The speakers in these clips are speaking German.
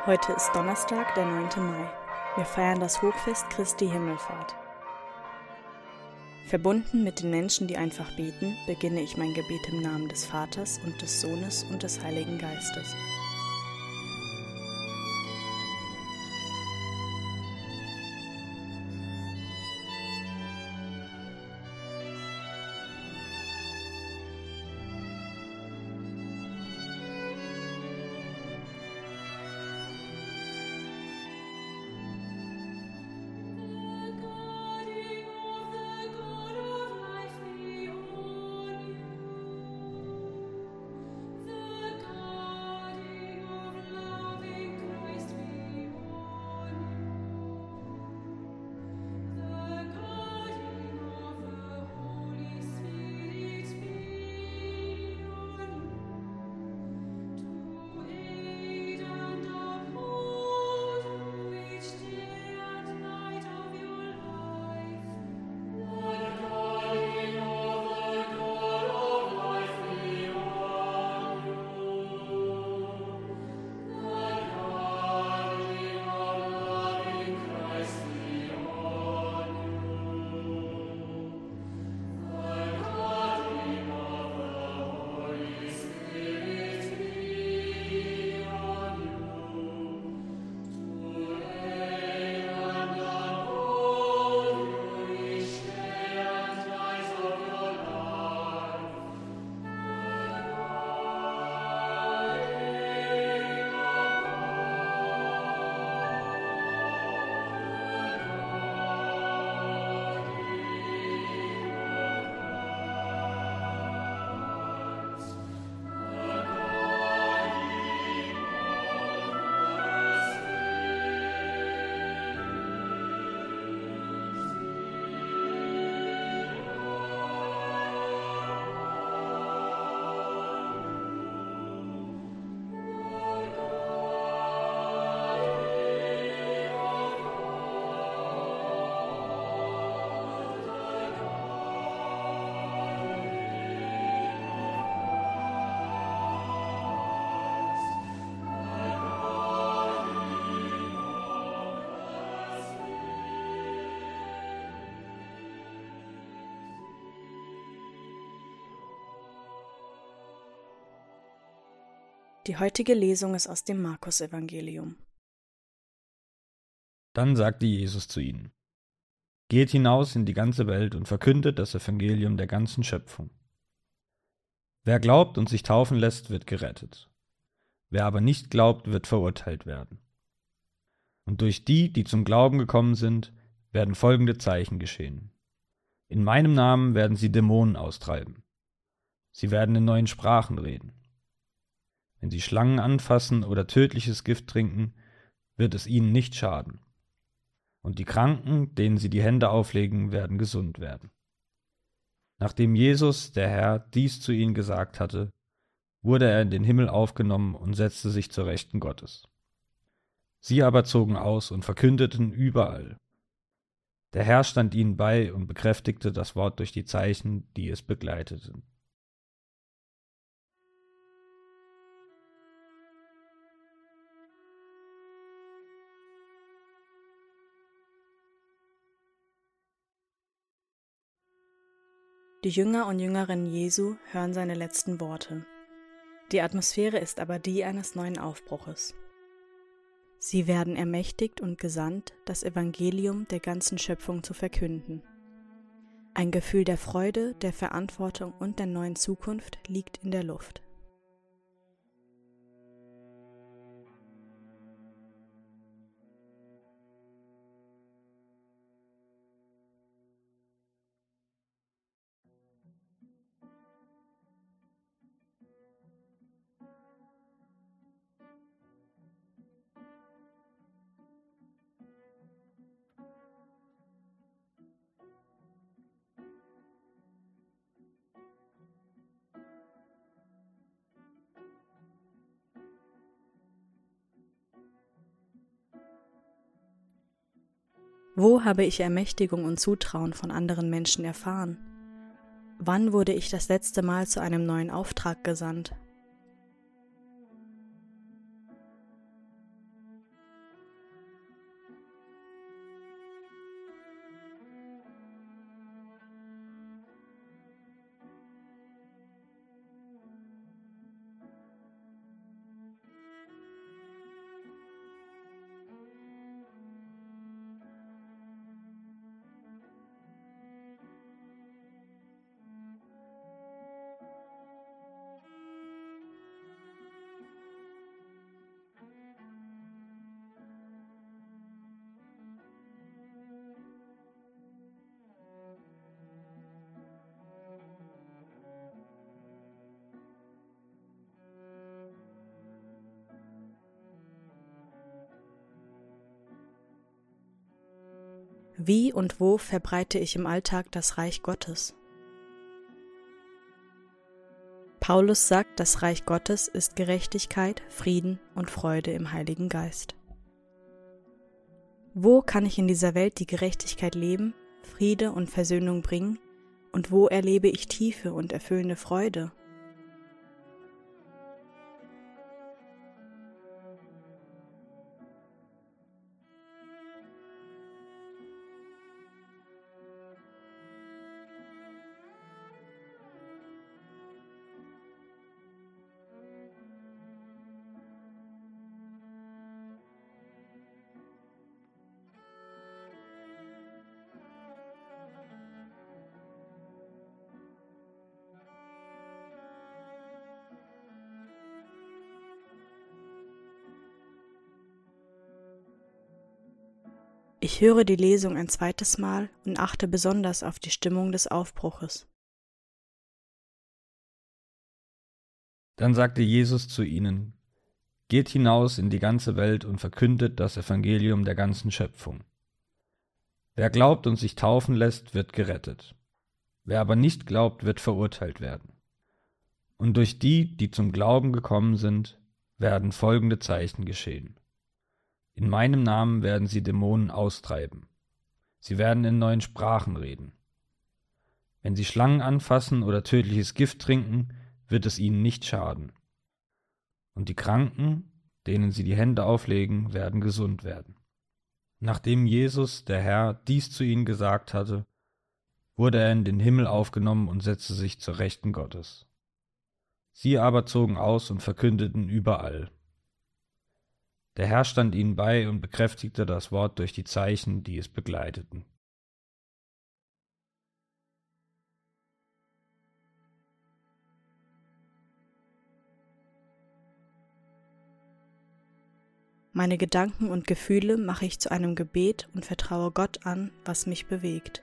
Heute ist Donnerstag, der 9. Mai. Wir feiern das Hochfest Christi Himmelfahrt. Verbunden mit den Menschen, die einfach beten, beginne ich mein Gebet im Namen des Vaters und des Sohnes und des Heiligen Geistes. Die heutige Lesung ist aus dem Markus-Evangelium. Dann sagte Jesus zu ihnen: Geht hinaus in die ganze Welt und verkündet das Evangelium der ganzen Schöpfung. Wer glaubt und sich taufen lässt, wird gerettet. Wer aber nicht glaubt, wird verurteilt werden. Und durch die, die zum Glauben gekommen sind, werden folgende Zeichen geschehen. In meinem Namen werden sie Dämonen austreiben. Sie werden in neuen Sprachen reden. Wenn sie Schlangen anfassen oder tödliches Gift trinken, wird es ihnen nicht schaden. Und die Kranken, denen sie die Hände auflegen, werden gesund werden. Nachdem Jesus, der Herr, dies zu ihnen gesagt hatte, wurde er in den Himmel aufgenommen und setzte sich zur Rechten Gottes. Sie aber zogen aus und verkündeten überall. Der Herr stand ihnen bei und bekräftigte das Wort durch die Zeichen, die es begleiteten. Die Jünger und Jüngerinnen Jesu hören seine letzten Worte. Die Atmosphäre ist aber die eines neuen Aufbruches. Sie werden ermächtigt und gesandt, das Evangelium der ganzen Schöpfung zu verkünden. Ein Gefühl der Freude, der Verantwortung und der neuen Zukunft liegt in der Luft. Wo habe ich Ermächtigung und Zutrauen von anderen Menschen erfahren? Wann wurde ich das letzte Mal zu einem neuen Auftrag gesandt? Wie und wo verbreite ich im Alltag das Reich Gottes? Paulus sagt, das Reich Gottes ist Gerechtigkeit, Frieden und Freude im Heiligen Geist. Wo kann ich in dieser Welt die Gerechtigkeit leben, Friede und Versöhnung bringen, und wo erlebe ich tiefe und erfüllende Freude? Ich höre die Lesung ein zweites Mal und achte besonders auf die Stimmung des Aufbruches. Dann sagte Jesus zu ihnen: Geht hinaus in die ganze Welt und verkündet das Evangelium der ganzen Schöpfung. Wer glaubt und sich taufen lässt, wird gerettet. Wer aber nicht glaubt, wird verurteilt werden. Und durch die, die zum Glauben gekommen sind, werden folgende Zeichen geschehen. In meinem Namen werden sie Dämonen austreiben. Sie werden in neuen Sprachen reden. Wenn sie Schlangen anfassen oder tödliches Gift trinken, wird es ihnen nicht schaden. Und die Kranken, denen sie die Hände auflegen, werden gesund werden. Nachdem Jesus, der Herr, dies zu ihnen gesagt hatte, wurde er in den Himmel aufgenommen und setzte sich zur Rechten Gottes. Sie aber zogen aus und verkündeten überall. Der Herr stand ihnen bei und bekräftigte das Wort durch die Zeichen, die es begleiteten. Meine Gedanken und Gefühle mache ich zu einem Gebet und vertraue Gott an, was mich bewegt.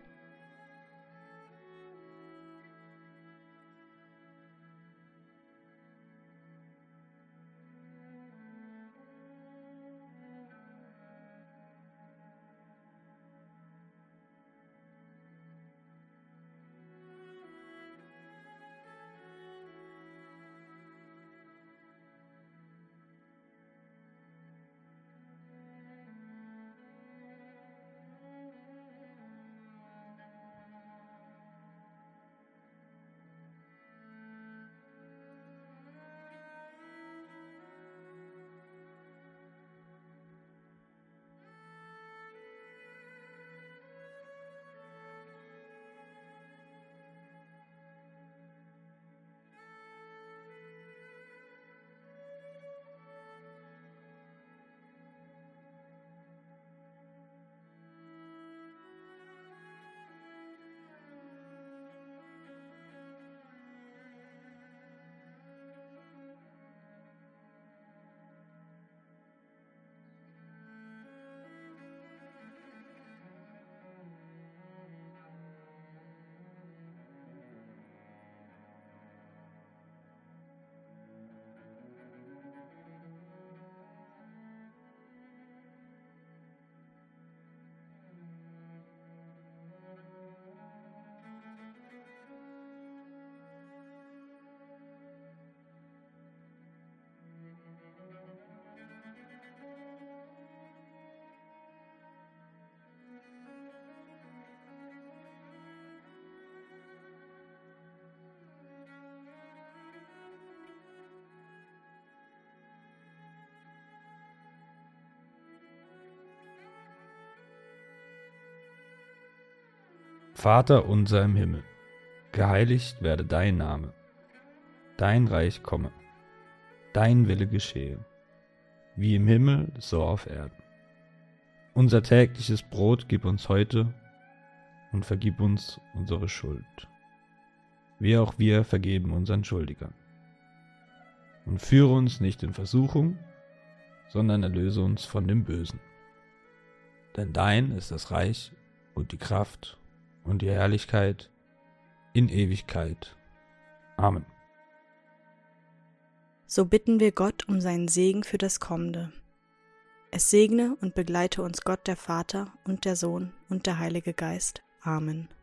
Vater unser im Himmel, geheiligt werde dein Name, dein Reich komme, dein Wille geschehe, wie im Himmel, so auf Erden. Unser tägliches Brot gib uns heute und vergib uns unsere Schuld, wie auch wir vergeben unseren Schuldigern. Und führe uns nicht in Versuchung, sondern erlöse uns von dem Bösen. Denn dein ist das Reich und die Kraft und die Herrlichkeit in Ewigkeit. Amen. So bitten wir Gott um seinen Segen für das Kommende. Es segne und begleite uns Gott der Vater und der Sohn und der Heilige Geist. Amen.